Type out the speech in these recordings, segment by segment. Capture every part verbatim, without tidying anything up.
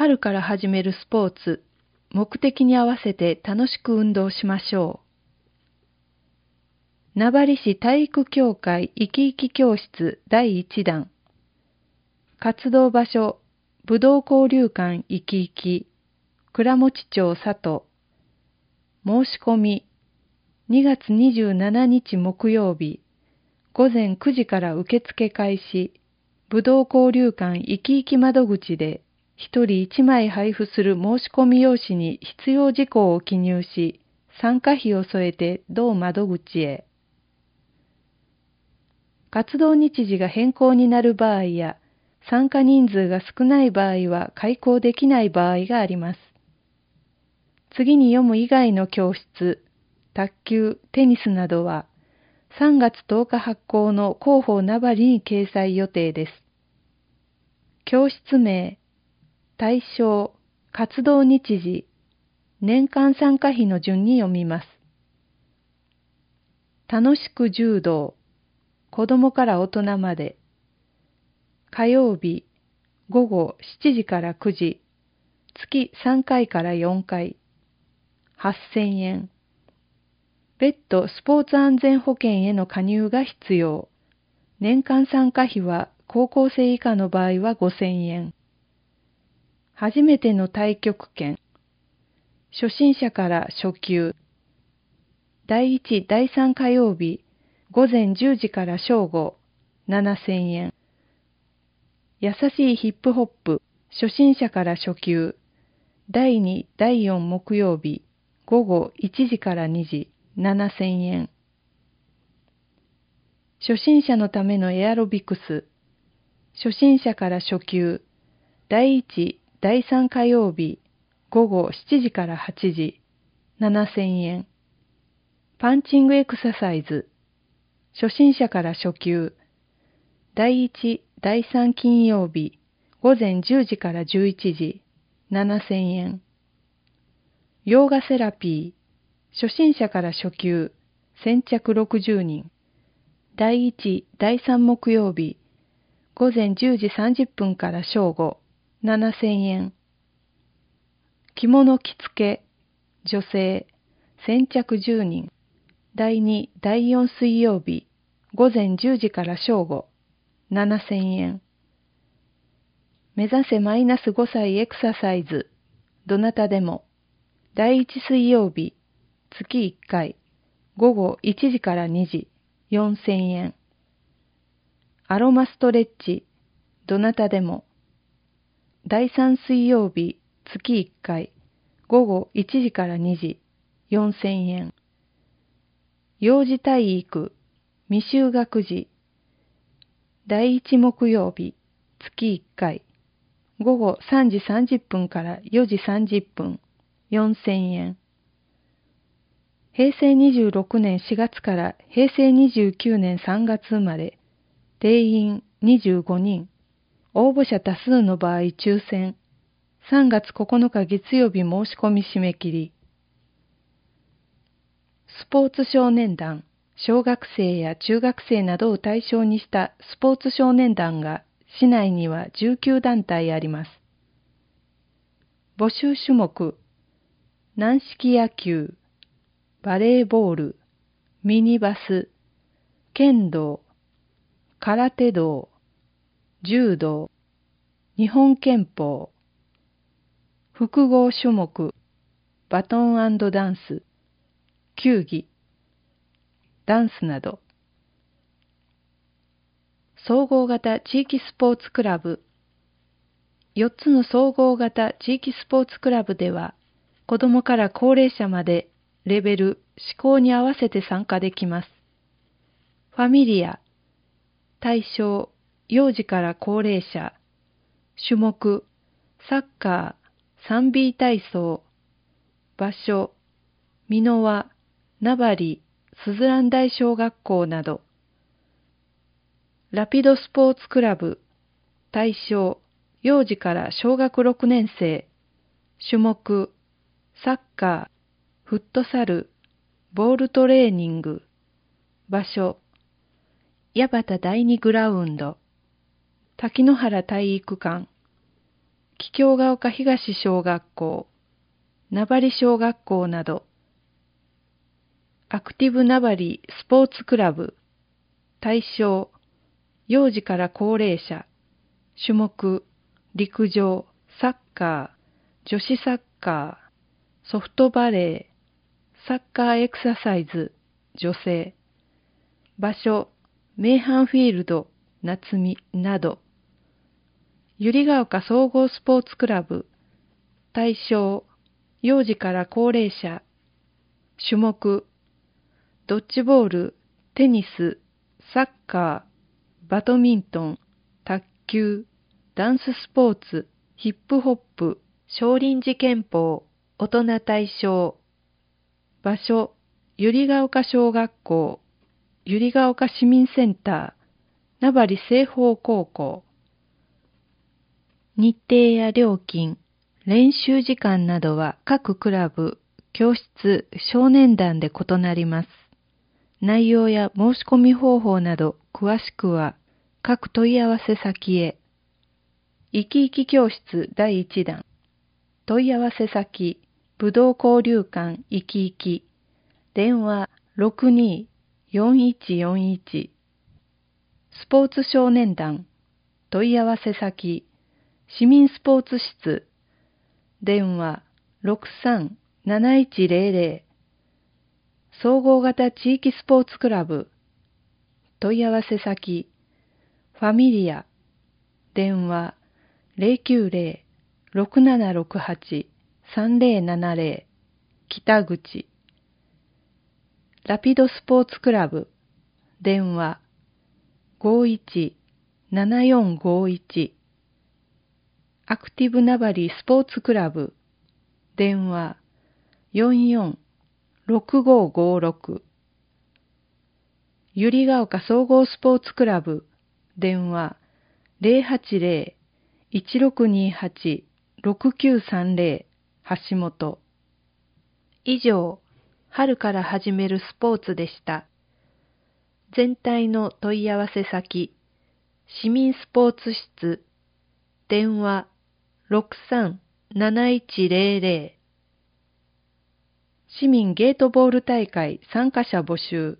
春から始めるスポーツ、目的に合わせて楽しく運動しましょう。名張市体育協会いきいき教室だいいちだん。活動場所、武道交流館いきいき、倉持町佐藤。申し込み、にがつにじゅうしちにち木曜日、ごぜんくじから受付開始。武道交流館いきいき窓口で、ひとりいちまい配布する申し込み用紙に必要事項を記入し、参加費を添えて同窓口へ。活動日時が変更になる場合や、参加人数が少ない場合は開講できない場合があります。次に読む以外の教室、卓球、テニスなどは、さんがつとおか発行の広報名張に掲載予定です。教室名、対象、活動日時、年間参加費の順に読みます。楽しく柔道、子供から大人まで。火曜日、ごごしちじからくじ、月さんかいからよんかい、はっせんえん。別途スポーツ安全保険への加入が必要。年間参加費は高校生以下の場合はごせんえん。初めての太極拳。初心者から初級。だいいち、だいさん火曜日、ごぜんじゅうじから正午、ななせんえん。優しいヒップホップ、初心者から初級。だいに、だいよん木曜日、ごごいちじからにじ、ななせんえん。初心者のためのエアロビクス。初心者から初級。だいいち、だいさん火曜日、ごごしちじからはちじ、ななせんえん。パンチングエクササイズ。初心者から初級。だいいち、だいさん金曜日、ごぜんじゅうじからじゅういちじ、ななせんえん。ヨーガセラピー。初心者から初級。先着ろくじゅうにん。だいいち、だいさん木曜日、ごぜんじゅうじさんじゅっぷんから正午、ななせんえん。着物着付け、女性、先着じゅうにん。だいに、だいよん水曜日、ごぜんじゅうじから正午、ななせんえん。目指せマイナスごさいエクササイズ、どなたでも。だいいち水曜日、月いっかい、ごごいちじからにじ、よんせんえん。アロマストレッチ、どなたでも。だいさん水曜日、月いっかい、ごごいちじからにじ、よんせんえん。幼児体育、未就学児。だいいち木曜日、月いっかい、ごごさんじさんじゅっぷんからよじさんじゅっぷん、よんせんえん。へいせいにじゅうろくねんしがつからへいせいにじゅうきゅうねんさんがつ生まれ、定員にじゅうごにん、応募者多数の場合抽選、さんがつここのか月曜日申し込み締め切り。スポーツ少年団、小学生や中学生などを対象にしたスポーツ少年団が市内にはじゅうきゅうだんたいあります。募集種目、軟式野球、バレーボール、ミニバス、剣道、空手道、柔道、日本拳法、複合種目、バトン&ダンス、球技、ダンスなど。総合型地域スポーツクラブ。よっつの総合型地域スポーツクラブでは、子どもから高齢者までレベル、思考に合わせて参加できます。ファミリア、対象、幼児から高齢者、種目、サッカー、サンビー体操、場所、美濃輪、名張、すずらん大小学校など。ラピドスポーツクラブ、対象、幼児から小学ろくねん生、種目、サッカー、フットサル、ボールトレーニング、場所、矢端第二グラウンド、滝野原体育館、 桔梗ヶ丘東小学校、名張小学校など、アクティブ名張スポーツクラブ、対象、幼児から高齢者、種目、陸上、サッカー、女子サッカー、ソフトバレー、サッカーエクササイズ、女性、場所、名阪フィールド、夏見など、百合ヶ丘総合スポーツクラブ、対象、幼児から高齢者、種目、ドッジボール、テニス、サッカー、バドミントン、卓球、ダンススポーツ、ヒップホップ、少林寺拳法、大人対象。場所、百合ヶ丘小学校、百合ヶ丘市民センター、名張青豊高校。日程や料金、練習時間などは各クラブ、教室、少年団で異なります。内容や申し込み方法など詳しくは各問い合わせ先へ。いきいき教室だいいちだん。問い合わせ先、武道交流館いきいき。電話 ろくにーよんいちよんいち。スポーツ少年団。問い合わせ先、市民スポーツ室。電話 ろくさんなないちぜろぜろ。総合型地域スポーツクラブ。問い合わせ先、ファミリア。電話ゼロきゅうゼロ ろくななろくはち さんぜろななぜろ。北口。ラピドスポーツクラブ。電話ごいちななよんごいち。アクティブ名張スポーツクラブ。電話よんよんろくごごろく。百合ヶ丘総合スポーツクラブ。電話ゼロはちゼロ いちろくにはち ろくきゅうさんぜろ。橋本。以上、春から始めるスポーツでした。全体の問い合わせ先、市民スポーツ室。電話ろくさんなないちぜろぜろ。市民ゲートボール大会参加者募集。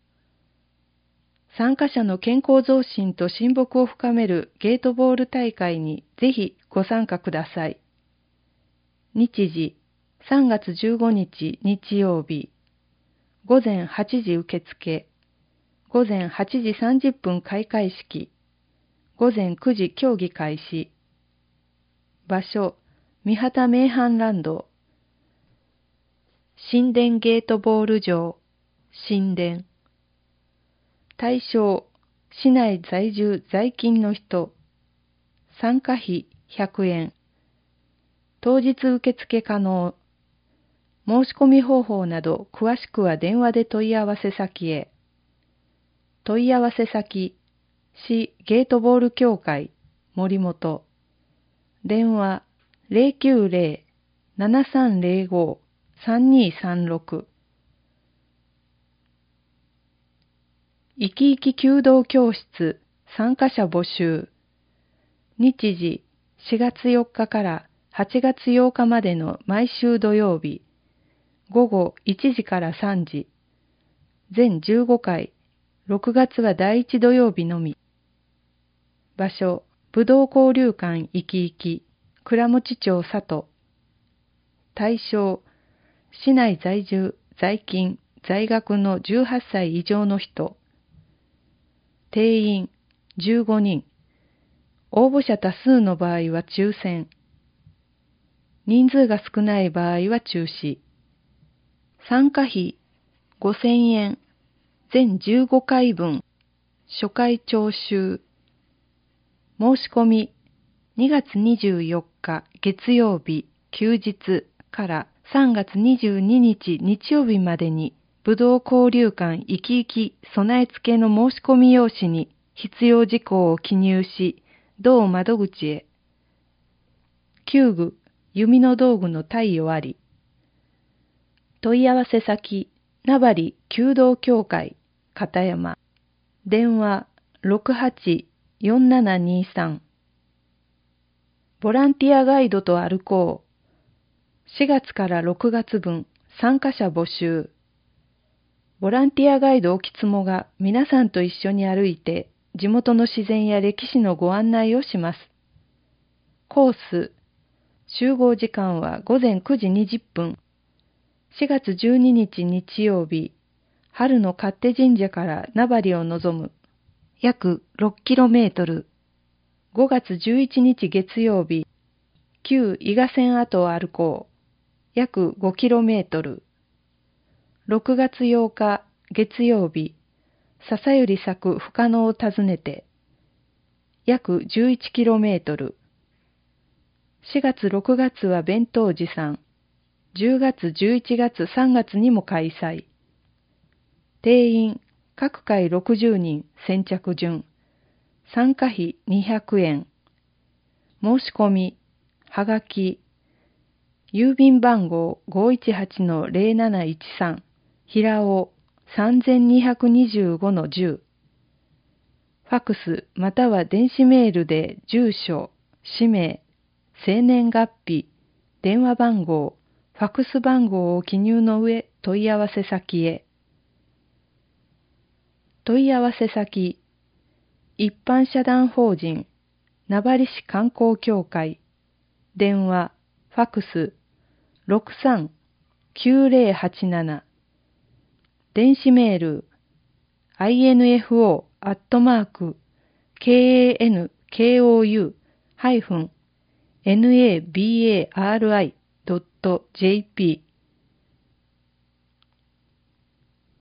参加者の健康増進と親睦を深めるゲートボール大会にぜひご参加ください。日時、さんがつじゅうごにち日曜日、ごぜんはちじ受付、ごぜんはちじさんじゅっぷん開会式、ごぜんくじ競技開始。場所、三畑名阪ランド。神殿ゲートボール場、神殿。対象、市内在住在勤の人。参加費ひゃくえん。当日受付可能。申し込み方法など詳しくは電話で問い合わせ先へ。問い合わせ先、市ゲートボール協会、森本。電話ゼロきゅうゼロ ななさんゼロご さんにさんろく。いきいき弓道教室参加者募集。日時しがつよっかからはちがつようかまでの毎週土曜日、ごごいちじからさんじ。全じゅうごかい、ろくがつはだいいち土曜日のみ。場所、武道交流館いきいき、倉持町里。対象、市内在住、在勤、在学のじゅうはっさい以上の人。定員じゅうごにん。応募者多数の場合は抽選。人数が少ない場合は中止。参加費ごせんえん。全じゅうごかいぶん。初回徴収。申し込みにがつにじゅうよっか月曜日休日からさんがつにじゅうににち日曜日までに武道交流館いきいき備え付けの申し込み用紙に必要事項を記入し、同窓口へ。弓具、弓の道具の貸与あり。問い合わせ先、名張弓道協会、片山。電話ろくはちよんななにさん。 ボランティアガイドと歩こう。しがつからろくがつぶん、参加者募集。ボランティアガイド沖つもが皆さんと一緒に歩いて、地元の自然や歴史のご案内をします。コース。集合時間はごぜんくじにじゅっぷん。しがつじゅうににち日曜日、春の勝手神社から名張を望む。約 ろくキロメートル。ごがつじゅういちにち月曜日、旧伊賀線跡を歩こう。約 ごキロメートル。ろくがつようか月曜日、笹より咲く深野を訪ねて。約 じゅういちキロメートル。しがつろくがつは弁当持参。じゅうがつじゅういちがつさんがつにも開催。定員、各回ろくじゅうにん先着順。参加費にひゃくえん。申し込み、はがき、郵便番号 ごいちはちのぜろなないちさん、平尾 さんにーにーごのじゅう。ファクスまたは電子メールで住所、氏名、生年月日、電話番号、ファクス番号を記入の上問い合わせ先へ。問い合わせ先、一般社団法人、名張市観光協会、電話、ファクス、ろくさん きゅうぜろはちなな、電子メール、アイエヌエフオー アットマーク、ケーエーエヌケーオーユー ハイフン、ナバリ ドット ジェーピー